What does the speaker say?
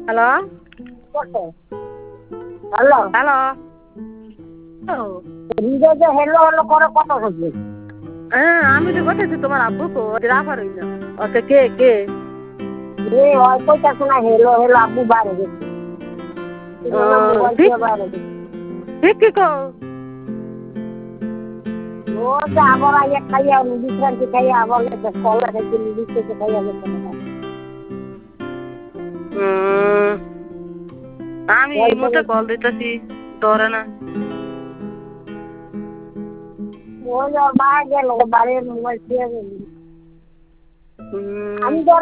hello hello hello হৃদয় যে hello hello করে কত হচ্ছে হ্যাঁ আমি তো বলতেছি তোমার আব্বু কো রাফার হইল ওকে কে কে এই হয় কইতাছ না হেলো হেলো আব্বু বাইরে গেছে মোবাইল ঠিক দিয়ে বাইরে গেছে ঠিক কি কো ও যে আবার আইয়া খাইয়া বিশ্রান্তি খাইয়া আবার গেছে কলা খাইতে নিদিস থেকে খাইয়া গেছে না আমি এই মুহূর্তে কল দিতেছি ধরে না ওই ওর মা গেল বাড়ির মোবাইল দিয়ে গেল আমি